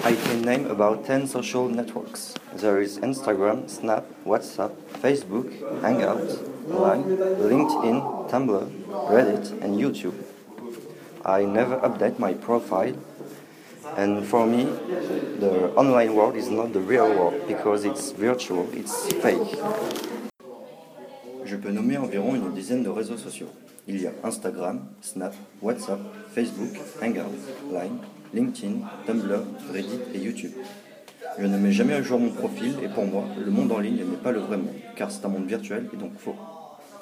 I can name about 10 social networks. There is Instagram, Snap, WhatsApp, Facebook, Hangout, Line, LinkedIn, Tumblr, Reddit, and YouTube. I never update my profile, and for me, the online world is not the real world because it's virtual, it's fake. Je peux nommer environ une dizaine de réseaux sociaux. Il y a Instagram, Snap, WhatsApp, Facebook, Hangout, Line, LinkedIn, Tumblr, Reddit et YouTube. Je ne mets jamais à jour mon profil et pour moi, le monde en ligne n'est pas le vrai monde, car c'est un monde virtuel et donc faux.